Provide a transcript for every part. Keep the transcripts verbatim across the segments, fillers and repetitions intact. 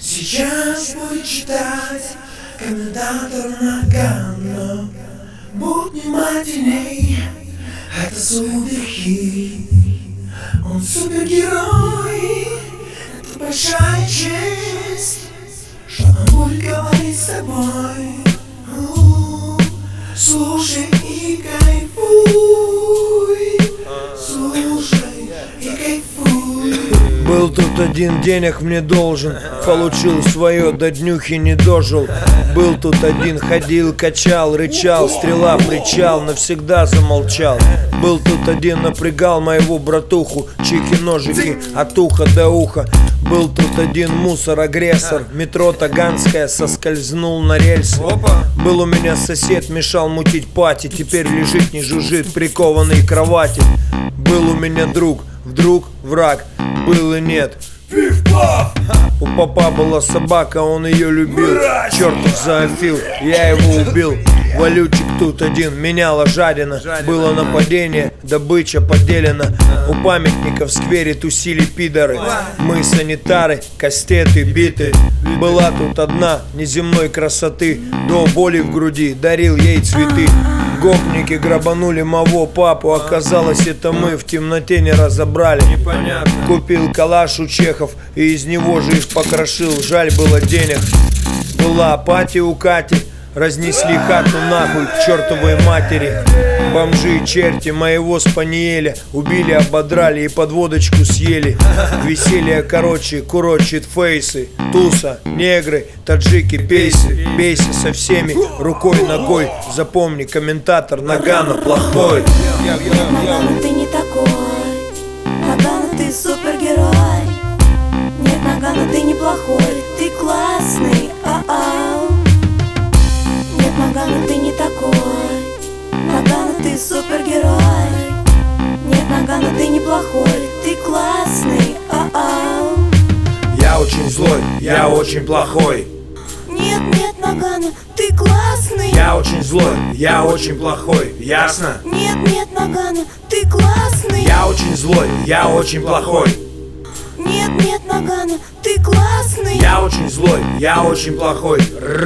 Сейчас будет читать комментатор Нагано. Будь внимательней, это суперхит. Он супергерой, это большая честь, что он будет говорить с тобой. У-у-у. Слушай и кайфуй, слушай и кайфуй. Был тут один, денег мне должен, получил свое, до днюхи не дожил. Был тут один, ходил, качал, рычал, стрела, причал, навсегда замолчал. Был тут один, напрягал моего братуху, чики-ножики от уха до уха. Был тут один мусор-агрессор, метро Таганская, соскользнул на рельсы. Был у меня сосед, мешал мутить пати, теперь лежит, не жужжит, прикованный к кровати. Был у меня друг, вдруг враг, был и нет. У папа была собака, он ее любил. Чертов зоофил, я его убил. Валютчик тут один, меняла жадина. Было нападение, добыча поделена. У памятника в сквере тусили пидоры. Мы санитары, кастеты, биты. Была тут одна неземной красоты, до боли в груди дарил ей цветы. Гопники грабанули моего папу, оказалось, это мы в темноте не разобрали. Купил калаш у чехов и из него же их покрошил, жаль было денег. Была пати у Кати, разнесли хату нахуй к чертовой матери. Бомжи и черти моего спаниеля убили, ободрали и под водочку съели. Веселье короче курочит фейсы, туса, негры, таджики, пейсы. Бейся со всеми, рукой, ногой. Запомни, комментатор Нагано плохой. Нагано, ты не такой. Нагано, ты супергерой. Нет, Нагано, ты неплохой. Ты классный, а-ау. Нет, Нагано, ты не такой. Нагано, ты супергерой. Нет, Нагано, ты неплохой. Ты классный, а-ау. Я очень злой, я очень плохой. Нет, нет, Нагано, ты классный. Я очень злой, я очень плохой, ясно? Нет, нет, Нагано, ты классный. Я очень злой, я очень плохой. Нет, нет, Нагано, ты классный. Я очень злой, я очень плохой.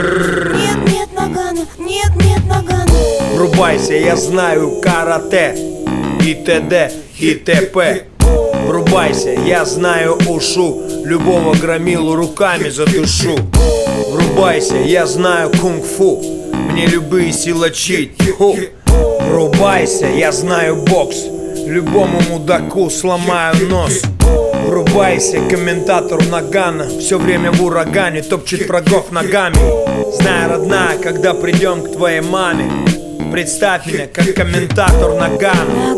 Нет, нет, Нагано, нет, нет, Нагано. Врубайся, я знаю карате и т.д. и т.п. Врубайся, я знаю ушу, любого громилу руками задушу. Врубайся, я знаю кунг-фу, мне любые силачи тьфу. Врубайся, я знаю бокс, любому мудаку сломаю нос. Врубайся, комментатор Нагано, все время в урагане, топчет врагов ногами. Знаю, родная, когда придем к твоей маме, представь меня как комментатор Нагано.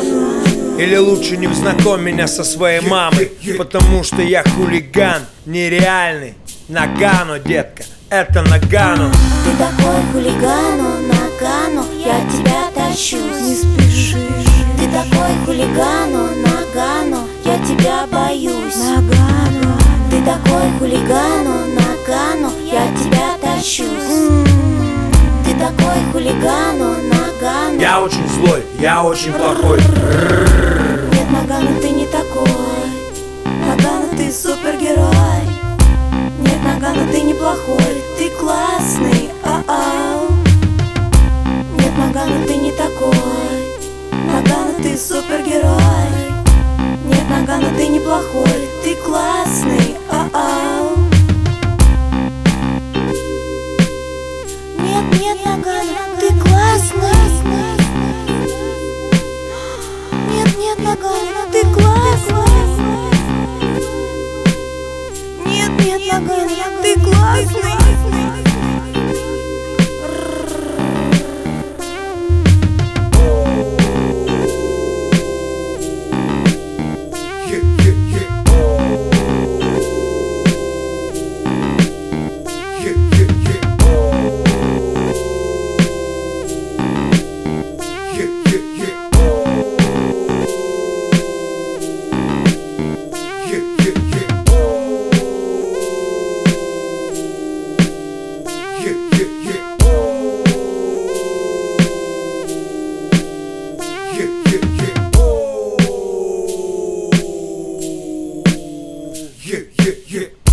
Или лучше не знакомь меня со своей мамой, потому что я хулиган нереальный. Нагано, детка, это Нагано. Ты такой хулигану, Нагано, я тебя тащу, не спеши. Ты такой хулигану, Нагано, я тебя боюсь, Нагано. Ты такой хулигану, Нагано, я тебя тащу. Ты такой хулигану, Нагано. Я очень злой, я очень плохой. Нет, Нагано, ты не такой. Нагано, ты супергерой. Нет, Нагано, ты неплохой. Ты классный, а-ау. Нет, Нагано, ты не такой. Нагано, ты супергерой. Нет, Нагано, ты неплохой. Ты классный, а-ау. Нет, нет, Нагано, ты классный. Нет, нет, Нагано, ты классный. Нет, нет, Нагано, ты классный. Yeah, yeah, yeah.